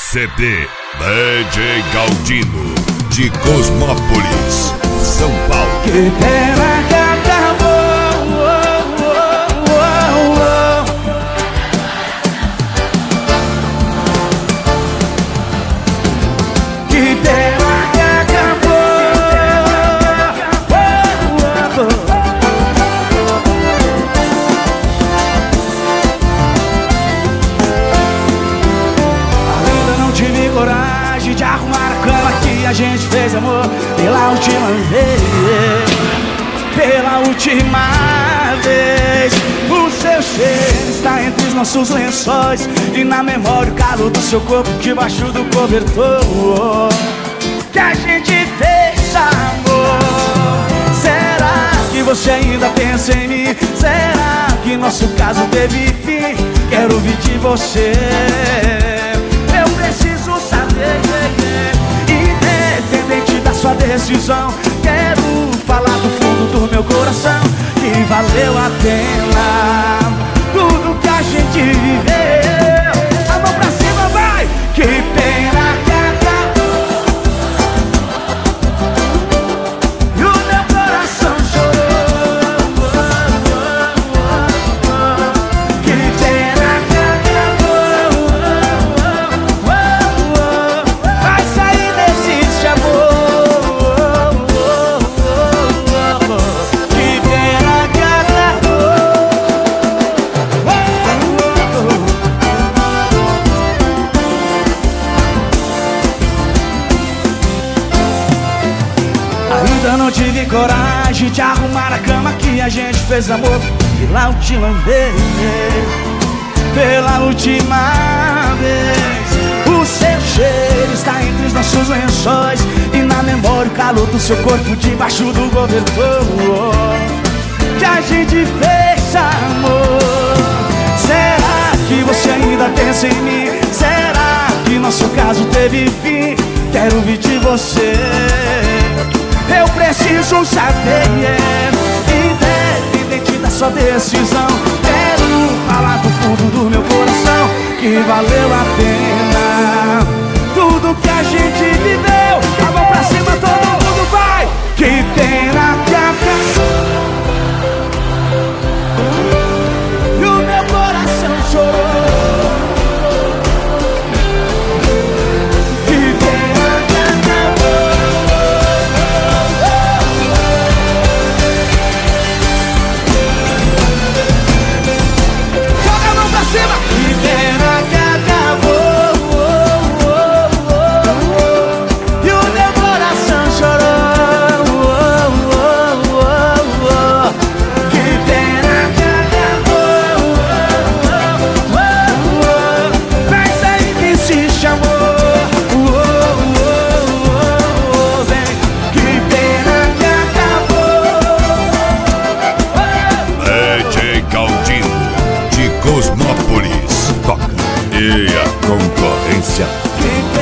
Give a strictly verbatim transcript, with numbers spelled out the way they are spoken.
C D D J Galdino, de Cosmópolis, São Paulo. Que pena que acabou, oh, oh, oh, oh. Que pena que acabou, oh, oh, oh. Ainda não tive coragem de arrumar a cama que a gente fez amor pela última vez. Pela última vez, o seu cheiro está entre os nossos lençóis e na memória o calor do seu corpo debaixo do cobertor que a gente fez amor. Será que você ainda pensa em mim? Será que nosso caso teve fim? Quero ouvir de você, eu preciso saber, independente da sua decisão. Quero falar do fundo do meu coração que valeu a pena tudo que a gente viveu. A mão pra cima, vai! Que pena que acabou e o meu coração chorou. Que pena que acabou, vai sair desse amor. Ainda não tive coragem de arrumar a cama que a gente fez amor pela última vez. Pela última vez, o seu cheiro está entre os nossos lençóis e na memória o calor do seu corpo debaixo do cobertor que a gente fez amor. Será que você ainda pensa em mim? Será que nosso caso teve fim? Quero ouvir de você, eu preciso saber, yeah. Independente da sua decisão, quero falar do fundo do meu coração que valeu a pena tudo que a gente viveu. A mão pra cima, todo mundo vai! Que pena que acabou e o meu coração chorou. Cosmópolis toca e a concorrência.